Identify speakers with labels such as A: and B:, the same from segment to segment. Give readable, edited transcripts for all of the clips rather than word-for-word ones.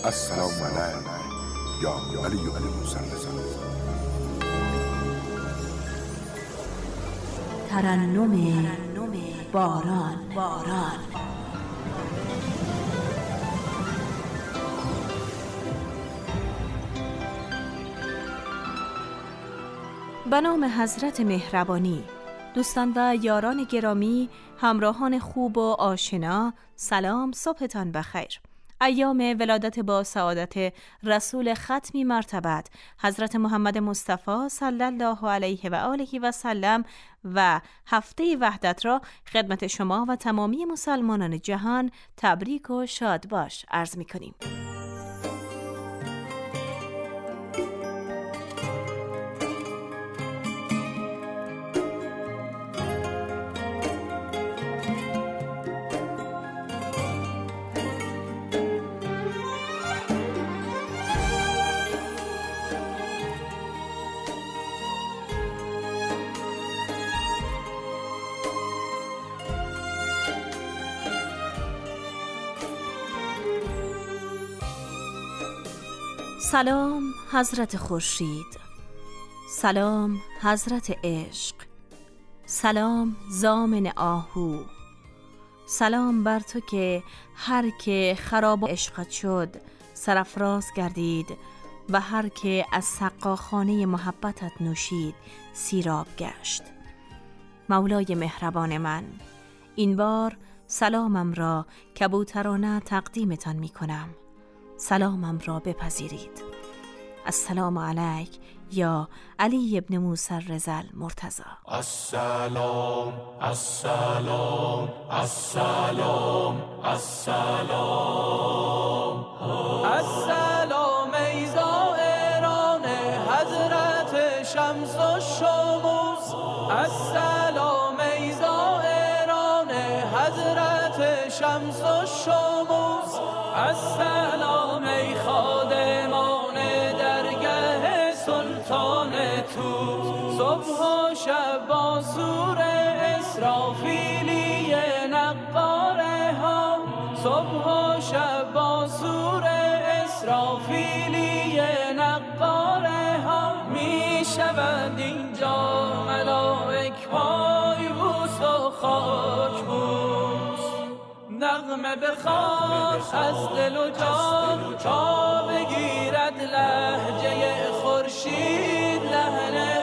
A: السلام علیک یا علی بن موسی الرضا.
B: ترنم باران. به نام حضرت مهربانی. دوستان و یاران گرامی، همراهان خوب و آشنا، سلام، صبحتان بخیر. ایام ولادت با سعادت رسول ختمی مرتبت حضرت محمد مصطفی صلی الله علیه و آله و سلم و هفته وحدت را خدمت شما و تمامی مسلمانان جهان تبریک و شاد باش عرض می‌کنیم. سلام حضرت خورشید، سلام حضرت عشق، سلام ضامن آهو، سلام بر تو که هر که خراب عشقت شد سرافراز گردید و هر که از سقاخانه محبتت نوشید سیراب گشت. مولای مهربان من، این بار سلامم را کبوترانه تقدیمتان می کنم. سلامم را بپذیرید. السلام علیک یا علی ابن موسی الرضا المرتضی.
C: السلام السلام السلام السلام السلام ای زائران حضرت شمس و شموس. السلام ای زائران حضرت شمس و شموس. السلام ای خادمان درگه سلطان توس. صبح و شب با سور اسرافیلی نقاره ها. صبح و شب با سور اسرافیلی نقاره ها. می شوند اینجا ملائک پای بوس و خاک بوس. نغمه بخواد از دل و جان تا بگیرد لهجه خورشید لحن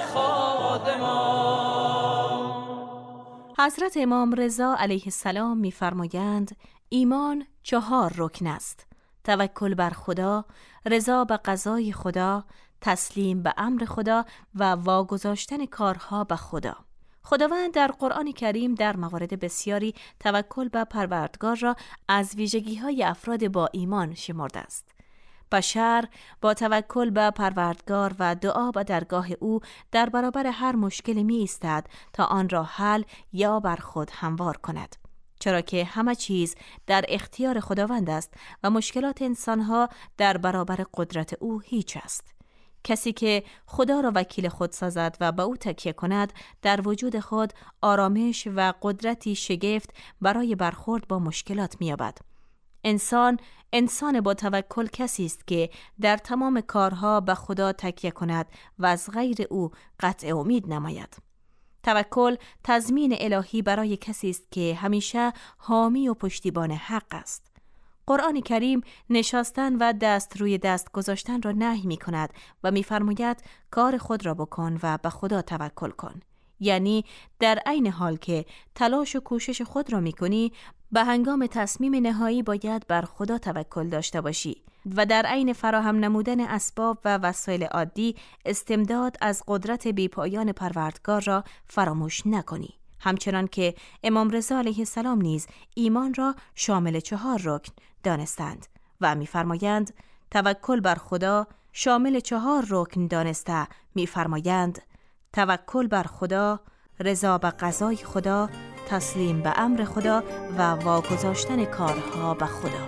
C: خادمان.
B: حضرت امام رضا علیه السلام می‌فرمایند ایمان 4 رکن است: توکل بر خدا، رضا به قضای خدا، تسلیم به امر خدا و واگذاشتن کارها به خدا. خداوند در قرآن کریم در موارد بسیاری توکل به پروردگار را از ویژگی‌های افراد با ایمان شمرده است. بشر با توکل به پروردگار و دعا به درگاه او در برابر هر مشکلی می ایستد تا آن را حل یا بر خود هموار کند، چرا که همه چیز در اختیار خداوند است و مشکلات انسانها در برابر قدرت او هیچ است. کسی که خدا را وکیل خود سازد و به او تکیه کند در وجود خود آرامش و قدرتی شگفت برای برخورد با مشکلات می‌یابد. انسان با توکل کسی است که در تمام کارها به خدا تکیه کند و از غیر او قطع امید نماید. توکل تضمین الهی برای کسی است که همیشه حامی و پشتیبان حق است. قرآن کریم نشستن و دست روی دست گذاشتن را نهی می کند و می فرماید کار خود را بکن و به خدا توکل کن. یعنی در عین حال که تلاش و کوشش خود را می کنی، به هنگام تصمیم نهایی باید بر خدا توکل داشته باشی و در عین فراهم نمودن اسباب و وسایل عادی استمداد از قدرت بی‌پایان پروردگار را فراموش نکنی. همچنان که امام رضا علیه السلام نیز ایمان را شامل 4 رکن دانستند و می‌فرمایند توکل بر خدا شامل 4 رکن دانسته می‌فرمایند توکل بر خدا، رضا به قضای خدا، تسلیم به امر خدا و واگذاشتن کارها به خدا.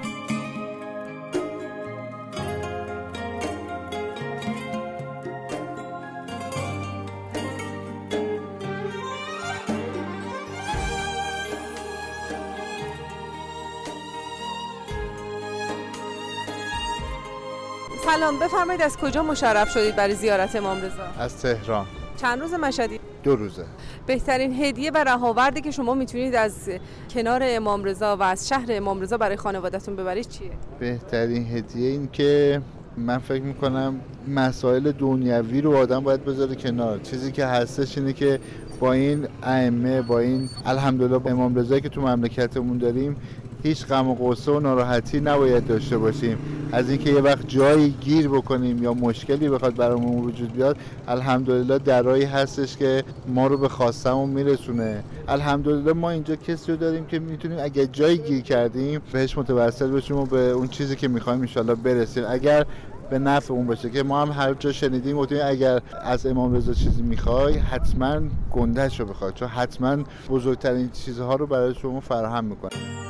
D: سلام، بفرمایید از کجا مشرف شدید برای زیارت امام رضا؟
E: از تهران.
D: چند روز مشهدی؟
E: 2 روزه.
D: بهترین هدیه و رهاوردی که شما میتونید از کنار امام رضا و از شهر امام رضا برای خانواده‌تون ببرید چیه؟
E: بهترین هدیه این که من فکر میکنم مسائل دنیوی رو آدم باید بذاره کنار. چیزی که هستش اینه که با این ائمه، با این الحمدلله امام رضایی که تو مملکتمون داریم، هیچ غم و غصه و ناراحتی نباید داشته باشیم. از اینکه یه وقت جایی گیر بکنیم یا مشکلی بخواد برامون وجود بیاد، الحمدلله درایی هستش که ما رو به خواستمون میرسونه. الحمدلله ما اینجا کسی رو داریم که میتونیم اگه جایی گیر کردیم بهش متوسل بشیم و به اون چیزی که میخوایم ان شاءالله برسیم، اگر به نفع اون باشه. که ما هم هر جا شنیدیم گفتیم اگر از امام رضا چیزی میخوای حتما گنده‌شو بخوای، چون حتما بزرگترین چیزها رو برای شما فراهم میکنه.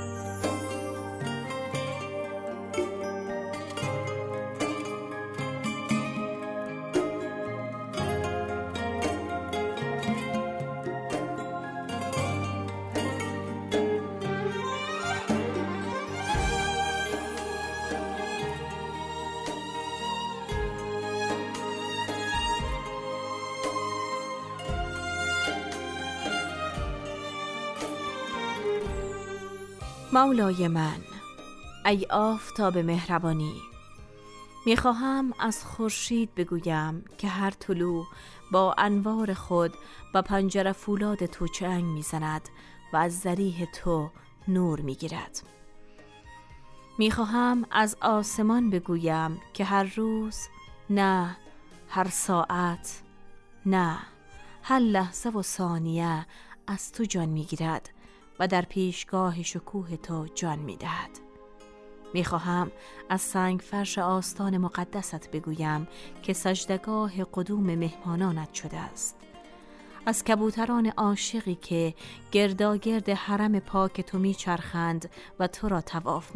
B: مولای من، ای آفتاب مهربانی، میخواهم از خورشید بگویم که هر طلوع با انوار خود با پنجره فولاد تو چنگ میزند و از ذریح تو نور میگیرد. میخواهم از آسمان بگویم که هر روز، نه هر ساعت، نه هر لحظه و ثانیه از تو جان میگیرد و در پیشگاه شکوه تو جان می‌دهد. می‌خواهم از سنگ فرش آستان مقدست بگویم که سجدگاه قدوم مهمانانت شده است. از کبوتران عاشقی که گرداگرد حرم پاک تو میچرخند و تو را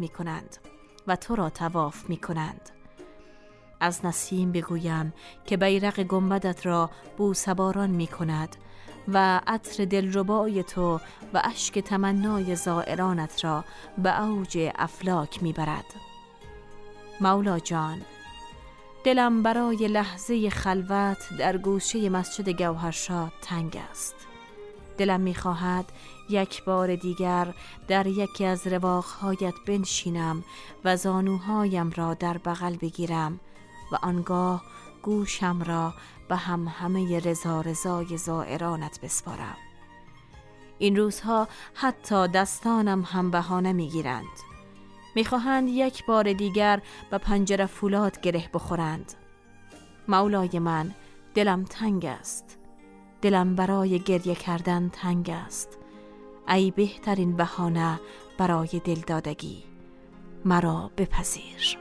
B: طواف می‌کنند. از نسیم بگویم که بیرق گنبدت را بوسباران می‌کند و عطر دلربای تو و اشک تمنای زائرانت را به اوج افلاک میبرد. مولا جان، دلم برای لحظه خلوت در گوشه مسجد گوهرشاد تنگ است. دلم میخواهد یک بار دیگر در یکی از رواقهایت بنشینم و زانوهایم را در بغل بگیرم و آنگاه گوشم را به همه رضای زائرانت بسپارم. این روزها حتی دستانم هم بهانه میگیرند. میخواهند یک بار دیگر به پنجره فولاد گره بخورند. مولای من، دلم تنگ است. دلم برای گریه کردن تنگ است. ای بهترین بهانه برای دلدادگی، مرا بپذیر.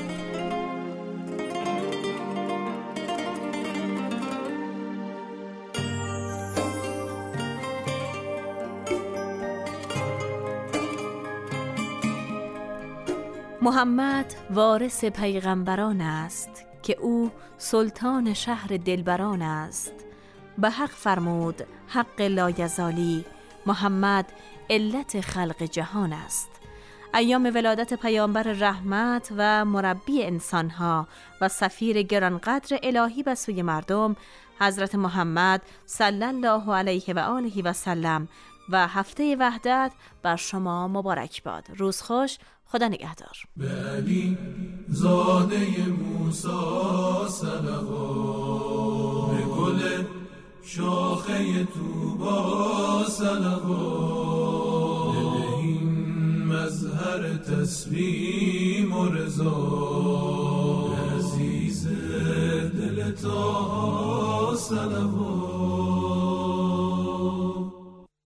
B: محمد وارث پیغمبران است که او سلطان شهر دلبران است. به حق فرمود حق لایزالی، محمد علت خلق جهان است. ایام ولادت پیامبر رحمت و مربی انسانها و سفیر گرانقدر الهی به سوی مردم، حضرت محمد صلی الله علیه و آله و سلم و هفته وحدت بر شما مبارک باد. روز خوش، خدا نگهدار.
F: به علی زاده موسی صلوات، به گل شاخه طوبی صلوات، به این مظهر تسلیم و رضا، به عزیز دل طه صلوات.